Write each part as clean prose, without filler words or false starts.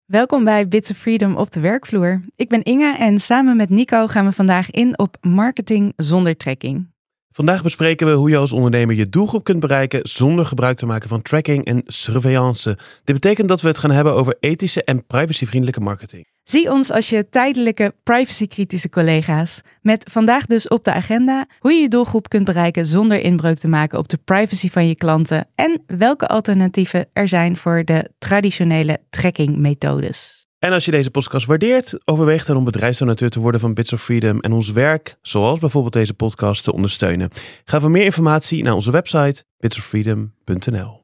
Welkom bij Bits of Freedom op de werkvloer. Ik ben Inge en samen met Nico gaan we vandaag in op marketing zonder tracking. Vandaag bespreken we hoe je als ondernemer je doelgroep kunt bereiken zonder gebruik te maken van tracking en surveillance. Dit betekent dat we het gaan hebben over ethische en privacyvriendelijke marketing. Zie ons als je tijdelijke privacykritische collega's. Met vandaag dus op de agenda hoe je je doelgroep kunt bereiken zonder inbreuk te maken op de privacy van je klanten en welke alternatieven er zijn voor de traditionele trackingmethodes. En als je deze podcast waardeert, overweeg dan om bedrijfsdonateur te worden van Bits of Freedom en ons werk, zoals bijvoorbeeld deze podcast, te ondersteunen. Ga voor meer informatie naar onze website bitsoffreedom.nl.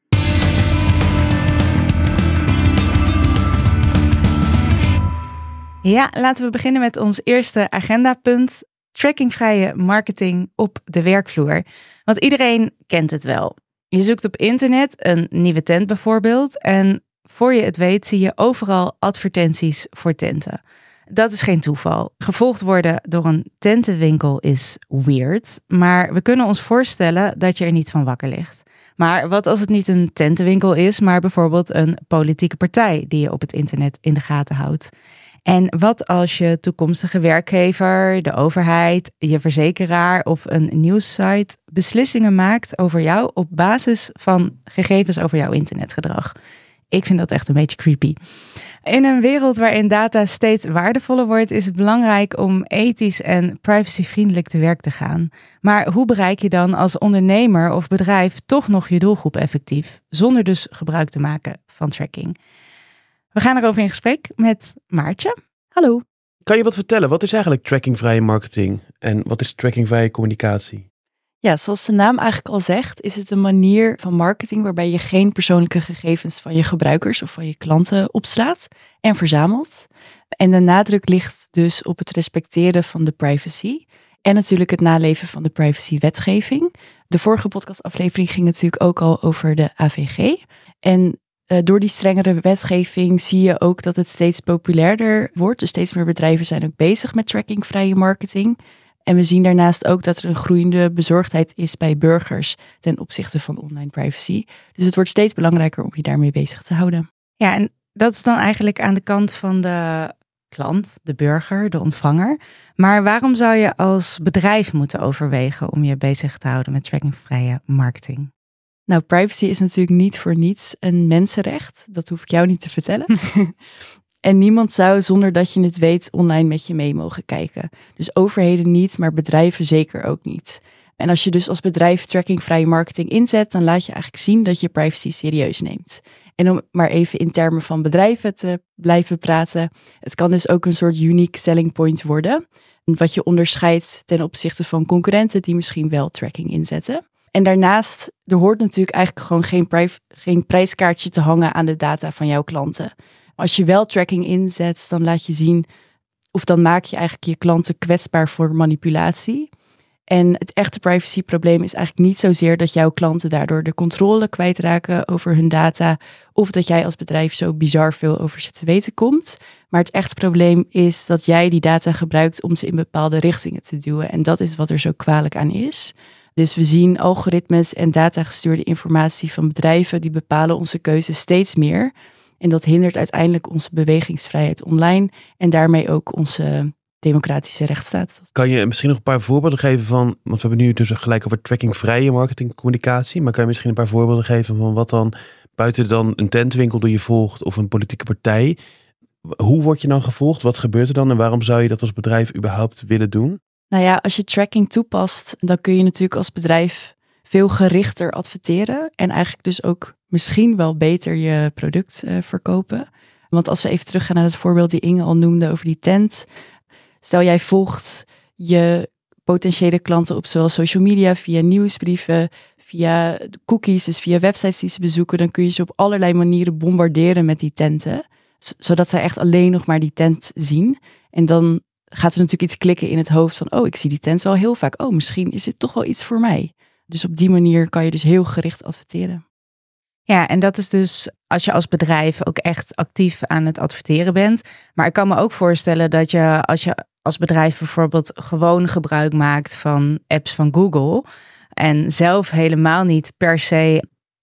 Ja, laten we beginnen met ons eerste agendapunt. Trackingvrije marketing op de werkvloer. Want iedereen kent het wel. Je zoekt op internet een nieuwe tent bijvoorbeeld en voor je het weet zie je overal advertenties voor tenten. Dat is geen toeval. Gevolgd worden door een tentenwinkel is weird, maar we kunnen ons voorstellen dat je er niet van wakker ligt. Maar wat als het niet een tentenwinkel is, maar bijvoorbeeld een politieke partij die je op het internet in de gaten houdt? En wat als je toekomstige werkgever, de overheid, je verzekeraar of een nieuwssite beslissingen maakt over jou op basis van gegevens over jouw internetgedrag? Ik vind dat echt een beetje creepy. In een wereld waarin data steeds waardevoller wordt, is het belangrijk om ethisch en privacyvriendelijk te werk te gaan. Maar hoe bereik je dan als ondernemer of bedrijf toch nog je doelgroep effectief, zonder dus gebruik te maken van tracking? We gaan erover in gesprek met Maartje. Hallo. Kan je wat vertellen? Wat is eigenlijk trackingvrije marketing en wat is trackingvrije communicatie? Ja, zoals de naam eigenlijk al zegt, is het een manier van marketing waarbij je geen persoonlijke gegevens van je gebruikers of van je klanten opslaat en verzamelt. En de nadruk ligt dus op het respecteren van de privacy en natuurlijk het naleven van de privacywetgeving. De vorige podcastaflevering ging natuurlijk ook al over de AVG. En door die strengere wetgeving zie je ook dat het steeds populairder wordt. Dus steeds meer bedrijven zijn ook bezig met trackingvrije marketing. En we zien daarnaast ook dat er een groeiende bezorgdheid is bij burgers ten opzichte van online privacy. Dus het wordt steeds belangrijker om je daarmee bezig te houden. Ja, en dat is dan eigenlijk aan de kant van de klant, de burger, de ontvanger. Maar waarom zou je als bedrijf moeten overwegen om je bezig te houden met trackingvrije marketing? Nou, privacy is natuurlijk niet voor niets een mensenrecht. Dat hoef ik jou niet te vertellen. En niemand zou, zonder dat je het weet, online met je mee mogen kijken. Dus overheden niet, maar bedrijven zeker ook niet. En als je dus als bedrijf trackingvrije marketing inzet, dan laat je eigenlijk zien dat je privacy serieus neemt. En om maar even in termen van bedrijven te blijven praten, het kan dus ook een soort unique selling point worden. Wat je onderscheidt ten opzichte van concurrenten die misschien wel tracking inzetten. En daarnaast, er hoort natuurlijk eigenlijk gewoon geen prijskaartje te hangen aan de data van jouw klanten. Als je wel tracking inzet, dan laat je zien, of dan maak je eigenlijk je klanten kwetsbaar voor manipulatie. En het echte privacyprobleem is eigenlijk niet zozeer dat jouw klanten daardoor de controle kwijtraken over hun data, of dat jij als bedrijf zo bizar veel over ze te weten komt. Maar het echte probleem is dat jij die data gebruikt om ze in bepaalde richtingen te duwen. En dat is wat er zo kwalijk aan is. Dus we zien algoritmes en datagestuurde informatie van bedrijven die bepalen onze keuzes steeds meer. En dat hindert uiteindelijk onze bewegingsvrijheid online en daarmee ook onze democratische rechtsstaat. Kan je misschien nog een paar voorbeelden geven van, want we hebben nu dus gelijk over trackingvrije marketingcommunicatie, maar kan je misschien een paar voorbeelden geven van wat dan buiten dan een tentwinkel die je volgt of een politieke partij, hoe word je dan gevolgd? Wat gebeurt er dan en waarom zou je dat als bedrijf überhaupt willen doen? Nou ja, als je tracking toepast, dan kun je natuurlijk als bedrijf veel gerichter adverteren en eigenlijk dus ook misschien wel beter je product verkopen. Want als we even teruggaan naar het voorbeeld die Inge al noemde over die tent. Stel jij volgt je potentiële klanten op zowel social media, via nieuwsbrieven, via cookies, dus via websites die ze bezoeken. Dan kun je ze op allerlei manieren bombarderen met die tenten. Zodat zij echt alleen nog maar die tent zien. En dan gaat er natuurlijk iets klikken in het hoofd van, oh, ik zie die tent wel heel vaak. Oh, misschien is dit toch wel iets voor mij. Dus op die manier kan je dus heel gericht adverteren. Ja, en dat is dus als je als bedrijf ook echt actief aan het adverteren bent. Maar ik kan me ook voorstellen dat je als bedrijf bijvoorbeeld gewoon gebruik maakt van apps van Google en zelf helemaal niet per se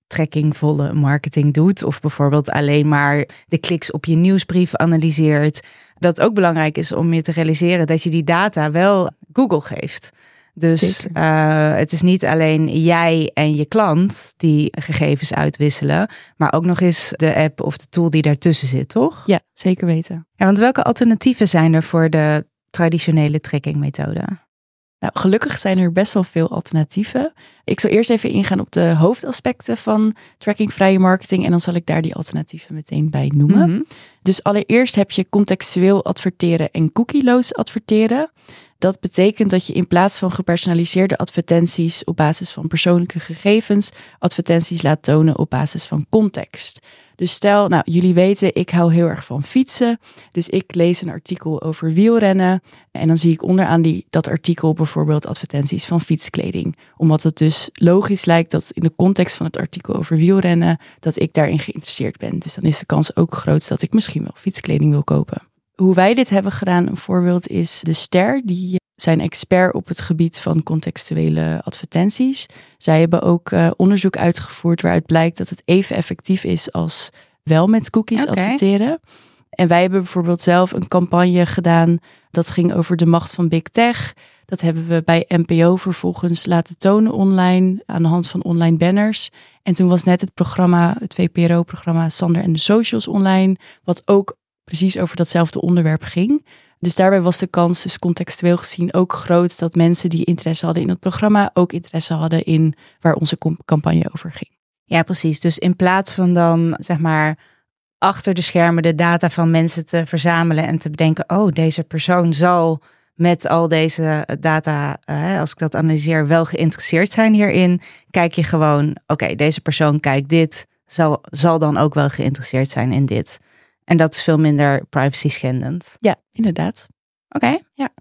trackingvolle marketing doet. Of bijvoorbeeld alleen maar de kliks op je nieuwsbrief analyseert. Dat het ook belangrijk is om je te realiseren dat je die data wel Google geeft. Dus het is niet alleen jij en je klant die gegevens uitwisselen, maar ook nog eens de app of de tool die daartussen zit, toch? Ja, zeker weten. Ja, want welke alternatieven zijn er voor de traditionele trackingmethode? Nou, gelukkig zijn er best wel veel alternatieven. Ik zal eerst even ingaan op de hoofdaspecten van trackingvrije marketing en dan zal ik daar die alternatieven meteen bij noemen. Mm-hmm. Dus allereerst heb je contextueel adverteren en cookieloos adverteren. Dat betekent dat je in plaats van gepersonaliseerde advertenties op basis van persoonlijke gegevens, advertenties laat tonen op basis van context. Dus stel, nou, jullie weten, ik hou heel erg van fietsen. Dus ik lees een artikel over wielrennen. En dan zie ik onderaan dat artikel bijvoorbeeld advertenties van fietskleding. Omdat het dus logisch lijkt dat in de context van het artikel over wielrennen, dat ik daarin geïnteresseerd ben. Dus dan is de kans ook groot dat ik misschien wel fietskleding wil kopen. Hoe wij dit hebben gedaan, een voorbeeld is de Ster. Die zijn expert op het gebied van contextuele advertenties. Zij hebben ook onderzoek uitgevoerd waaruit blijkt dat het even effectief is als wel met cookies adverteren. En wij hebben bijvoorbeeld zelf een campagne gedaan dat ging over de macht van Big Tech. Dat hebben we bij NPO vervolgens laten tonen online aan de hand van online banners. En toen was net het VPRO-programma Sander en de Socials online, wat ook precies over datzelfde onderwerp ging. Dus daarbij was de kans, dus contextueel gezien, ook groot dat mensen die interesse hadden in het programma ook interesse hadden in waar onze campagne over ging. Ja, precies. Dus in plaats van dan, zeg maar, achter de schermen de data van mensen te verzamelen en te bedenken, oh, deze persoon zal met al deze data, als ik dat analyseer, wel geïnteresseerd zijn hierin, kijk je gewoon, oké, deze persoon kijkt dit, zal dan ook wel geïnteresseerd zijn in dit. En dat is veel minder privacy schendend. Ja, inderdaad. Oké. Ja.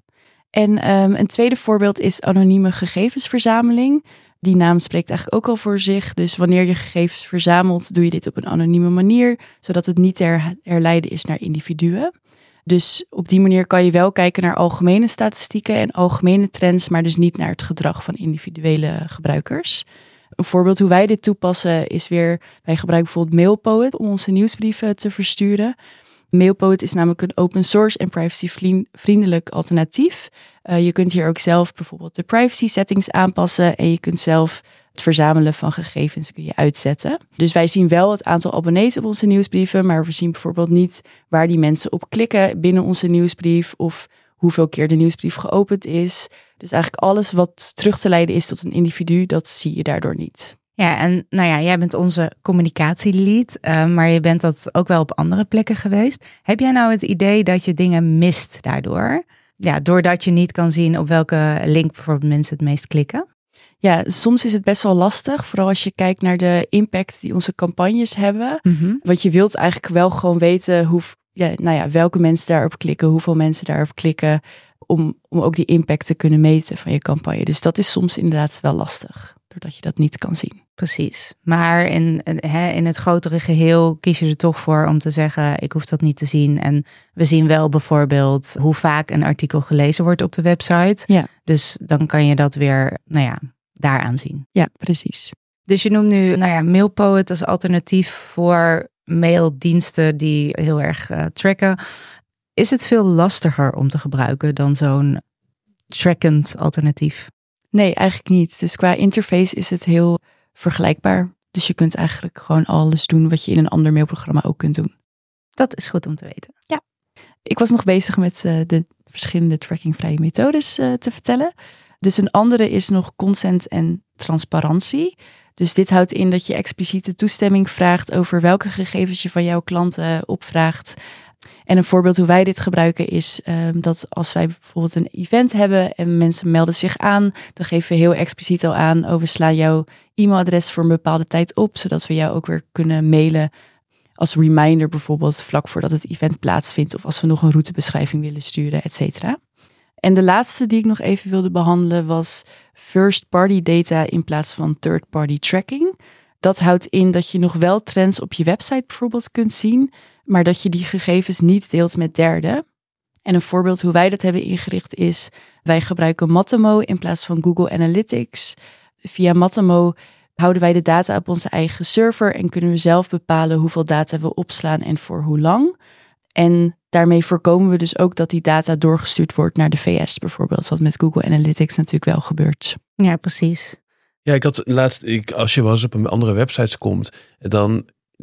En een tweede voorbeeld is anonieme gegevensverzameling. Die naam spreekt eigenlijk ook al voor zich. Dus wanneer je gegevens verzamelt, doe je dit op een anonieme manier, zodat het niet te herleiden is naar individuen. Dus op die manier kan je wel kijken naar algemene statistieken en algemene trends, maar dus niet naar het gedrag van individuele gebruikers. Een voorbeeld hoe wij dit toepassen is weer, wij gebruiken bijvoorbeeld MailPoet om onze nieuwsbrieven te versturen. MailPoet is namelijk een open source en privacyvriendelijk alternatief. Je kunt hier ook zelf bijvoorbeeld de privacy settings aanpassen en je kunt zelf het verzamelen van gegevens kun je uitzetten. Dus wij zien wel het aantal abonnees op onze nieuwsbrieven, maar we zien bijvoorbeeld niet waar die mensen op klikken binnen onze nieuwsbrief of hoeveel keer de nieuwsbrief geopend is. Dus eigenlijk alles wat terug te leiden is tot een individu, dat zie je daardoor niet. Ja, en nou ja, jij bent onze communicatielead, maar je bent dat ook wel op andere plekken geweest. Heb jij nou het idee dat je dingen mist daardoor? Ja, doordat je niet kan zien op welke link bijvoorbeeld mensen het meest klikken? Ja, soms is het best wel lastig, vooral als je kijkt naar de impact die onze campagnes hebben. Mm-hmm. Want je wilt eigenlijk wel gewoon weten welke mensen daarop klikken, hoeveel mensen daarop klikken, om ook die impact te kunnen meten van je campagne. Dus dat is soms inderdaad wel lastig, doordat je dat niet kan zien. Precies. Maar in het grotere geheel kies je er toch voor om te zeggen, ik hoef dat niet te zien. En we zien wel bijvoorbeeld hoe vaak een artikel gelezen wordt op de website. Ja. Dus dan kan je dat weer, daaraan zien. Ja, precies. Dus je noemt nu, MailPoet als alternatief voor maildiensten die heel erg tracken. Is het veel lastiger om te gebruiken dan zo'n trackend alternatief? Nee, eigenlijk niet. Dus qua interface is het heel vergelijkbaar. Dus je kunt eigenlijk gewoon alles doen wat je in een ander mailprogramma ook kunt doen. Dat is goed om te weten. Ja. Ik was nog bezig met de verschillende trackingvrije methodes te vertellen. Dus een andere is nog consent en transparantie. Dus dit houdt in dat je expliciete toestemming vraagt over welke gegevens je van jouw klanten opvraagt. En een voorbeeld hoe wij dit gebruiken is dat als wij bijvoorbeeld een event hebben en mensen melden zich aan, dan geven we heel expliciet al aan, we slaan jouw e-mailadres voor een bepaalde tijd op, zodat we jou ook weer kunnen mailen als reminder bijvoorbeeld vlak voordat het event plaatsvindt of als we nog een routebeschrijving willen sturen, et cetera. En de laatste die ik nog even wilde behandelen was first-party data in plaats van third-party tracking. Dat houdt in dat je nog wel trends op je website bijvoorbeeld kunt zien, maar dat je die gegevens niet deelt met derden. En een voorbeeld hoe wij dat hebben ingericht is, wij gebruiken Matomo in plaats van Google Analytics. Via Matomo houden wij de data op onze eigen server en kunnen we zelf bepalen hoeveel data we opslaan en voor hoe lang. En daarmee voorkomen we dus ook dat die data doorgestuurd wordt naar de VS bijvoorbeeld, wat met Google Analytics natuurlijk wel gebeurt. Ja, precies. Ja, ik had laatst, als je wel eens op een andere websites komt, dan,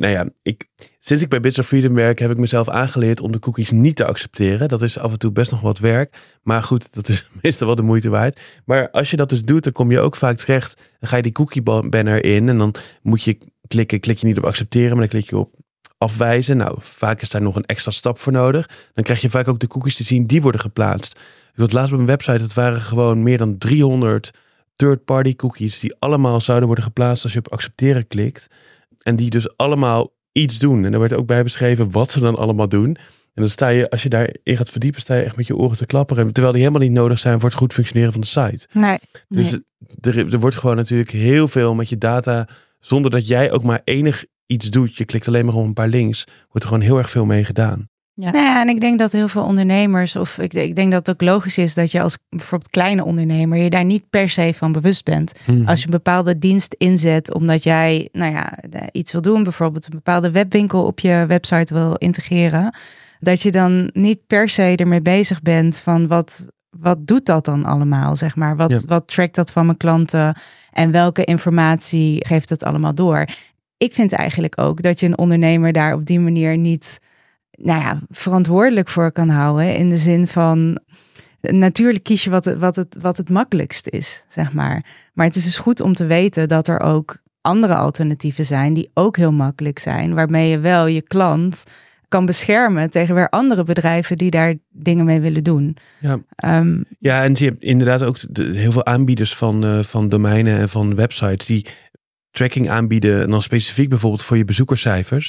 sinds ik bij Bits of Freedom werk, heb ik mezelf aangeleerd om de cookies niet te accepteren. Dat is af en toe best nog wat werk. Maar goed, dat is meestal wel de moeite waard. Maar als je dat dus doet, dan kom je ook vaak terecht. Dan ga je die cookie banner in en dan moet je klikken. Klik je niet op accepteren, maar dan klik je op afwijzen. Nou, vaak is daar nog een extra stap voor nodig. Dan krijg je vaak ook de cookies te zien die worden geplaatst. Ik had laatst op mijn website, het waren gewoon meer dan 300 third-party cookies die allemaal zouden worden geplaatst als je op accepteren klikt. En die dus allemaal iets doen. En er werd ook bij beschreven wat ze dan allemaal doen. En dan sta je, als je daarin gaat verdiepen, sta je echt met je oren te klapperen. Terwijl die helemaal niet nodig zijn voor het goed functioneren van de site. Nee. Dus er wordt gewoon natuurlijk heel veel met je data, zonder dat jij ook maar enig iets doet. Je klikt alleen maar op een paar links. Wordt er gewoon heel erg veel mee gedaan. Ja. Nou ja, en ik denk dat heel veel ondernemers, of ik denk dat het ook logisch is dat je als bijvoorbeeld kleine ondernemer je daar niet per se van bewust bent. Als je een bepaalde dienst inzet omdat jij iets wil doen, bijvoorbeeld een bepaalde webwinkel op je website wil integreren, dat je dan niet per se ermee bezig bent van wat doet dat dan allemaal, zeg maar. Wat trackt dat van mijn klanten en welke informatie geeft het allemaal door? Ik vind eigenlijk ook dat je een ondernemer daar op die manier niet verantwoordelijk voor kan houden. In de zin van, natuurlijk kies je wat het makkelijkst is, zeg maar. Maar het is dus goed om te weten dat er ook andere alternatieven zijn die ook heel makkelijk zijn. Waarmee je wel je klant kan beschermen tegen weer andere bedrijven die daar dingen mee willen doen. Ja, ja, en je hebt inderdaad ook heel veel aanbieders van domeinen en van websites die tracking aanbieden. En dan specifiek bijvoorbeeld voor je bezoekerscijfers.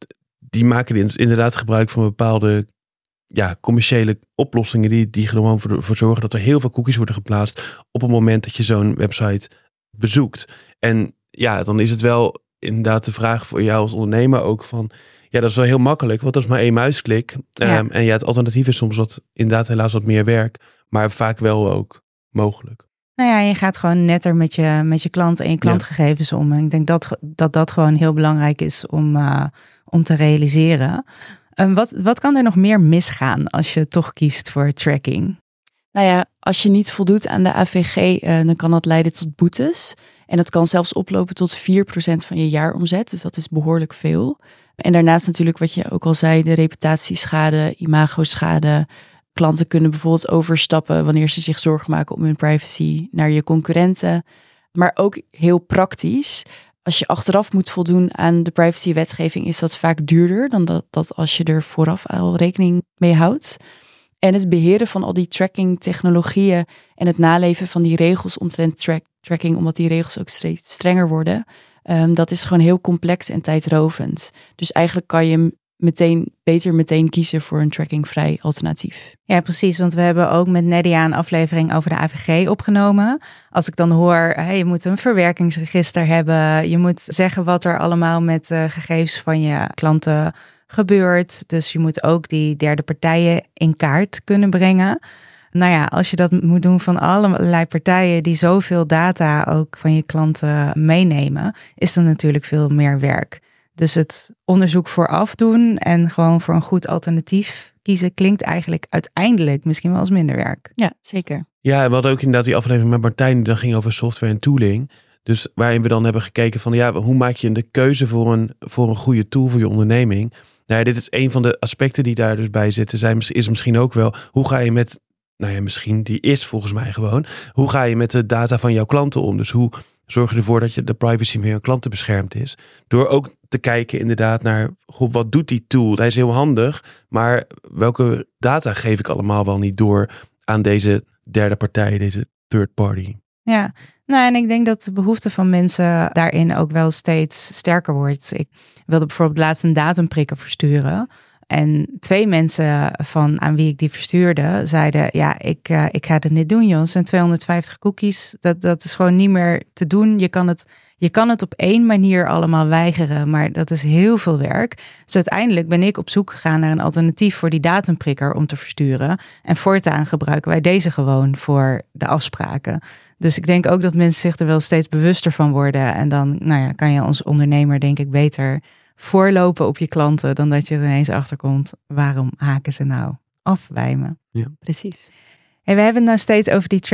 Die maken inderdaad gebruik van bepaalde commerciële oplossingen die gewoon voor zorgen dat er heel veel cookies worden geplaatst op het moment dat je zo'n website bezoekt. En ja, dan is het wel inderdaad de vraag voor jou als ondernemer ook van, ja, dat is wel heel makkelijk, want dat is maar 1 muisklik. En het alternatief is soms helaas wat meer werk, maar vaak wel ook mogelijk. Nou ja, je gaat gewoon netter met je klant en je klantgegevens om. En ik denk dat gewoon heel belangrijk is om te realiseren. Wat kan er nog meer misgaan als je toch kiest voor tracking? Nou ja, als je niet voldoet aan de AVG, dan kan dat leiden tot boetes. En dat kan zelfs oplopen tot 4% van je jaaromzet. Dus dat is behoorlijk veel. En daarnaast natuurlijk wat je ook al zei, de reputatieschade, imagoschade. Klanten kunnen bijvoorbeeld overstappen wanneer ze zich zorgen maken om hun privacy naar je concurrenten. Maar ook heel praktisch. Als je achteraf moet voldoen aan de privacywetgeving, is dat vaak duurder dan dat als je er vooraf al rekening mee houdt. En het beheren van al die tracking technologieën en het naleven van die regels omtrent tracking, omdat die regels ook steeds strenger worden, dat is gewoon heel complex en tijdrovend. Dus eigenlijk kan je meteen kiezen voor een trackingvrij alternatief. Ja, precies. Want we hebben ook met Nadia een aflevering over de AVG opgenomen. Als ik dan hoor, je moet een verwerkingsregister hebben. Je moet zeggen wat er allemaal met gegevens van je klanten gebeurt. Dus je moet ook die derde partijen in kaart kunnen brengen. Nou ja, als je dat moet doen van allerlei partijen die zoveel data ook van je klanten meenemen, is dat natuurlijk veel meer werk. Dus het onderzoek vooraf doen en gewoon voor een goed alternatief kiezen klinkt eigenlijk uiteindelijk misschien wel als minder werk. Ja, zeker. Ja, we hadden ook inderdaad die aflevering met Martijn die dan ging over software en tooling. Dus waarin we dan hebben gekeken van hoe maak je de keuze voor een goede tool voor je onderneming. Nou ja, dit is een van de aspecten die daar dus bij zitten. Is misschien ook wel, hoe ga je met, die is volgens mij gewoon, hoe ga je met de data van jouw klanten om? Dus hoe zorg je ervoor dat de privacy van je klanten beschermd is? Door ook te kijken inderdaad naar, wat doet die tool? Hij is heel handig, maar welke data geef ik allemaal wel niet door aan deze derde partij, deze third party? Ja, en ik denk dat de behoefte van mensen daarin ook wel steeds sterker wordt. Ik wilde bijvoorbeeld laatst een datumprikker versturen. En 2 mensen aan wie ik die verstuurde zeiden, ja, ik ga het niet doen, joh. Het zijn 250 cookies. Dat is gewoon niet meer te doen. Je kan het op 1 manier allemaal weigeren, maar dat is heel veel werk. Dus uiteindelijk ben ik op zoek gegaan naar een alternatief voor die datumprikker om te versturen. En voortaan gebruiken wij deze gewoon voor de afspraken. Dus ik denk ook dat mensen zich er wel steeds bewuster van worden. En dan kan je als ondernemer denk ik beter voorlopen op je klanten dan dat je er ineens achterkomt. Waarom haken ze nou af bij me? Ja, precies. Hey, we hebben het nou steeds over die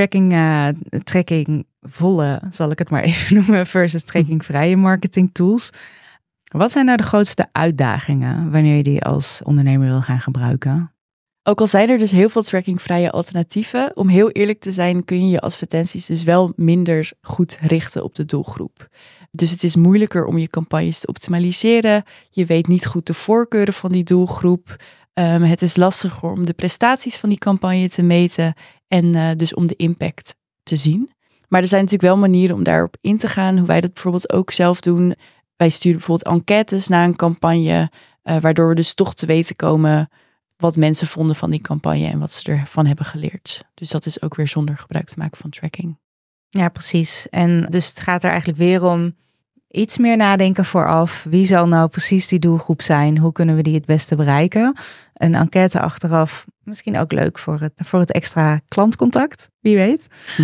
trackingvolle, zal ik het maar even noemen, versus trackingvrije marketing tools. Wat zijn nou de grootste uitdagingen wanneer je die als ondernemer wil gaan gebruiken? Ook al zijn er dus heel veel trackingvrije alternatieven, om heel eerlijk te zijn kun je je advertenties dus wel minder goed richten op de doelgroep. Dus het is moeilijker om je campagnes te optimaliseren. Je weet niet goed de voorkeuren van die doelgroep. Het is lastiger om de prestaties van die campagne te meten en dus om de impact te zien. Maar er zijn natuurlijk wel manieren om daarop in te gaan. Hoe wij dat bijvoorbeeld ook zelf doen. Wij sturen bijvoorbeeld enquêtes na een campagne, waardoor we dus toch te weten komen wat mensen vonden van die campagne en wat ze ervan hebben geleerd. Dus dat is ook weer zonder gebruik te maken van tracking. Ja, precies. En dus het gaat er eigenlijk weer om iets meer nadenken vooraf. Wie zal nou precies die doelgroep zijn? Hoe kunnen we die het beste bereiken? Een enquête achteraf, misschien ook leuk voor het extra klantcontact, wie weet.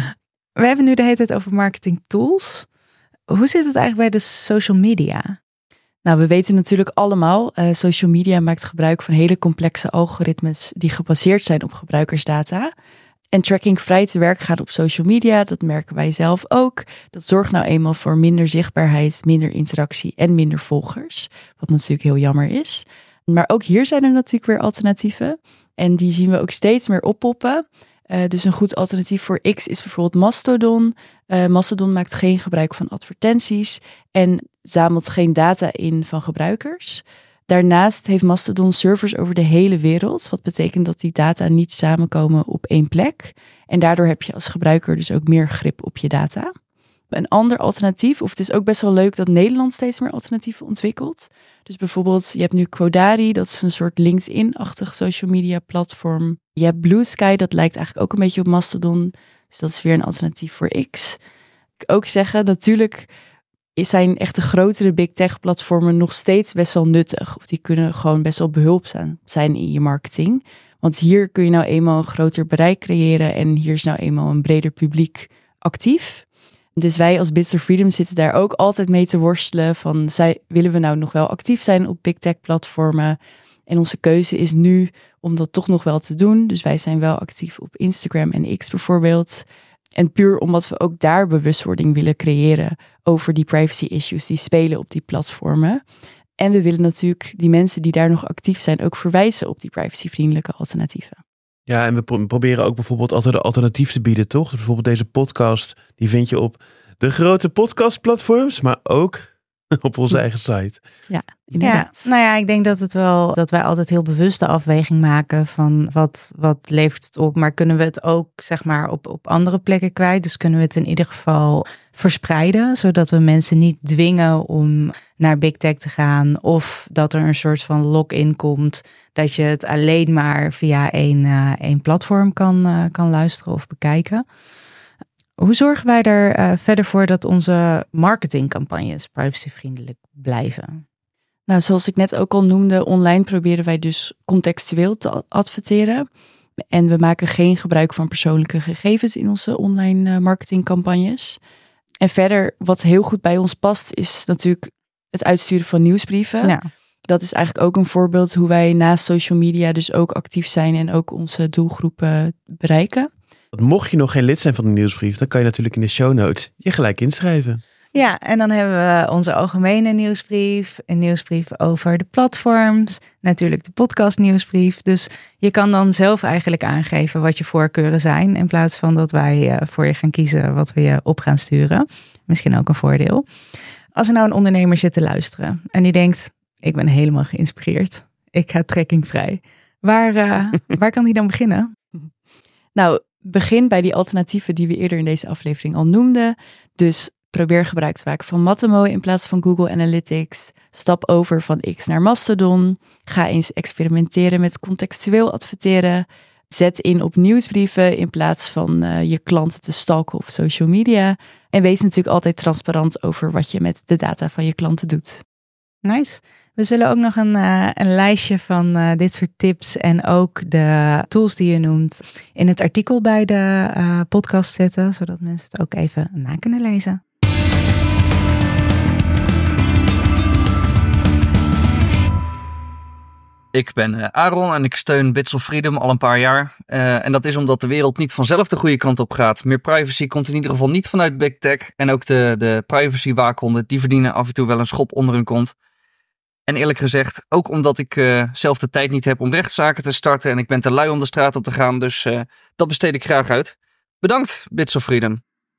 We hebben nu de hele tijd over marketing tools. Hoe zit het eigenlijk bij de social media? Nou, we weten natuurlijk allemaal, social media maakt gebruik van hele complexe algoritmes die gebaseerd zijn op gebruikersdata. En trackingvrij te werk gaan op social media, dat merken wij zelf ook. Dat zorgt nou eenmaal voor minder zichtbaarheid, minder interactie en minder volgers. Wat natuurlijk heel jammer is. Maar ook hier zijn er natuurlijk weer alternatieven. En die zien we ook steeds meer oppoppen. Dus een goed alternatief voor X is bijvoorbeeld Mastodon. Mastodon maakt geen gebruik van advertenties en zamelt geen data in van gebruikers. Daarnaast heeft Mastodon servers over de hele wereld, wat betekent dat die data niet samenkomen op 1 plek. En daardoor heb je als gebruiker dus ook meer grip op je data. Een ander alternatief, of het is ook best wel leuk dat Nederland steeds meer alternatieven ontwikkelt. Dus bijvoorbeeld, je hebt nu Quodari, dat is een soort LinkedIn-achtig social media platform. Je hebt Blue Sky, dat lijkt eigenlijk ook een beetje op Mastodon. Dus dat is weer een alternatief voor X. Ik ook zeggen, natuurlijk zijn echt de grotere big tech platformen nog steeds best wel nuttig. Of die kunnen gewoon best wel behulpzaam zijn in je marketing. Want hier kun je nou eenmaal een groter bereik creëren en hier is nou eenmaal een breder publiek actief. Dus wij als Bits of Freedom zitten daar ook altijd mee te worstelen van willen we nou nog wel actief zijn op big tech platformen? En onze keuze is nu om dat toch nog wel te doen. Dus wij zijn wel actief op Instagram en X bijvoorbeeld. En puur omdat we ook daar bewustwording willen creëren over die privacy issues die spelen op die platformen. En we willen natuurlijk die mensen die daar nog actief zijn ook verwijzen op die privacyvriendelijke alternatieven. Ja, en we proberen ook bijvoorbeeld altijd een alternatief te bieden, toch? Dus bijvoorbeeld deze podcast, die vind je op de grote podcastplatforms, maar ook op onze eigen site. Ja, inderdaad. Ja, nou ja, ik denk dat wij altijd heel bewust de afweging maken van wat levert het op, maar kunnen we het ook zeg maar op andere plekken kwijt? Dus kunnen we het in ieder geval verspreiden, zodat we mensen niet dwingen om naar big tech te gaan of dat er een soort van lock-in komt dat je het alleen maar via één platform kan luisteren of bekijken. Hoe zorgen wij er verder voor dat onze marketingcampagnes privacyvriendelijk blijven? Nou, zoals ik net ook al noemde, online proberen wij dus contextueel te adverteren. En we maken geen gebruik van persoonlijke gegevens in onze online marketingcampagnes. En verder, wat heel goed bij ons past, is natuurlijk het uitsturen van nieuwsbrieven. Ja. Dat is eigenlijk ook een voorbeeld hoe wij naast social media dus ook actief zijn en ook onze doelgroepen bereiken. Mocht je nog geen lid zijn van de nieuwsbrief, dan kan je natuurlijk in de show notes je gelijk inschrijven. Ja, en dan hebben we onze algemene nieuwsbrief, een nieuwsbrief over de platforms, natuurlijk de podcast nieuwsbrief. Dus je kan dan zelf eigenlijk aangeven wat je voorkeuren zijn, in plaats van dat wij voor je gaan kiezen wat we je op gaan sturen. Misschien ook een voordeel. Als er nou een ondernemer zit te luisteren en die denkt, ik ben helemaal geïnspireerd, ik ga trackingvrij. Waar kan die dan beginnen? Nou, begin bij die alternatieven die we eerder in deze aflevering al noemden. Dus Probeer gebruik te maken van Matomo in plaats van Google Analytics. Stap over van X naar Mastodon. Ga eens experimenteren met contextueel adverteren. Zet in op nieuwsbrieven in plaats van je klanten te stalken op social media. En wees natuurlijk altijd transparant over wat je met de data van je klanten doet. Nice. We zullen ook nog een lijstje van dit soort tips en ook de tools die je noemt in het artikel bij de podcast zetten, zodat mensen het ook even na kunnen lezen. Ik ben Aaron en ik steun Bits of Freedom al een paar jaar. En dat is omdat de wereld niet vanzelf de goede kant op gaat. Meer privacy komt in ieder geval niet vanuit Big Tech. En ook de privacy waakhonden, die verdienen af en toe wel een schop onder hun kont. En eerlijk gezegd, ook omdat ik zelf de tijd niet heb om rechtszaken te starten. En ik ben te lui om de straat op te gaan. Dus dat besteed ik graag uit. Bedankt, Bits of Freedom.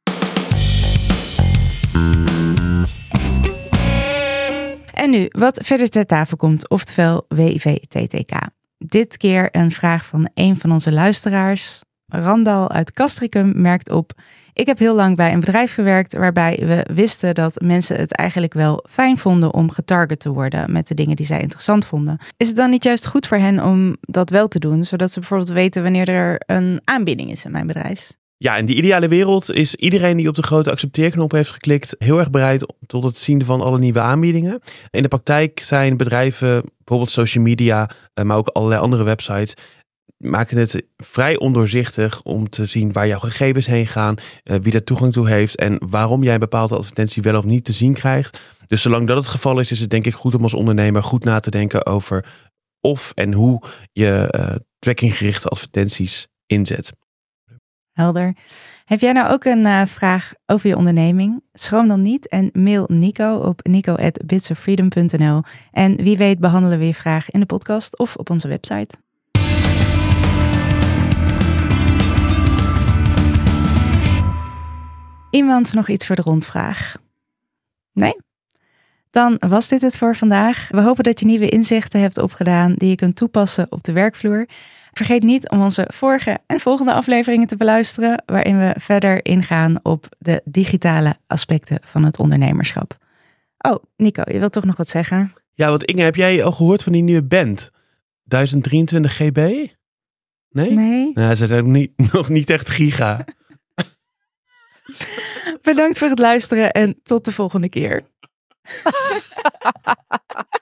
En nu, wat verder ter tafel komt, oftewel WIV-TTK. Dit keer een vraag van een van onze luisteraars. Randal uit Castricum merkt op: ik heb heel lang bij een bedrijf gewerkt waarbij we wisten dat mensen het eigenlijk wel fijn vonden om getarget te worden met de dingen die zij interessant vonden. Is het dan niet juist goed voor hen om dat wel te doen, zodat ze bijvoorbeeld weten wanneer er een aanbieding is in mijn bedrijf? Ja, in die ideale wereld is iedereen die op de grote accepteerknop heeft geklikt heel erg bereid tot het zien van alle nieuwe aanbiedingen. In de praktijk zijn bedrijven, bijvoorbeeld social media, maar ook allerlei andere websites, maken het vrij ondoorzichtig om te zien waar jouw gegevens heen gaan, wie daar toegang toe heeft en waarom jij een bepaalde advertentie wel of niet te zien krijgt. Dus zolang dat het geval is het denk ik goed om als ondernemer goed na te denken over of en hoe je trackinggerichte advertenties inzet. Helder. Heb jij nou ook een vraag over je onderneming? Schroom dan niet en mail Nico op nico@bitsoffreedom.nl. En wie weet behandelen we je vraag in de podcast of op onze website. Iemand nog iets voor de rondvraag? Nee? Dan was dit het voor vandaag. We hopen dat je nieuwe inzichten hebt opgedaan die je kunt toepassen op de werkvloer. Vergeet niet om onze vorige en volgende afleveringen te beluisteren, waarin we verder ingaan op de digitale aspecten van het ondernemerschap. Oh, Nico, je wilt toch nog wat zeggen? Ja, want Inge, heb jij al gehoord van die nieuwe band? 1023 GB? Nee? Nee. Nou, ze zijn nog niet echt giga. Bedankt voor het luisteren en tot de volgende keer.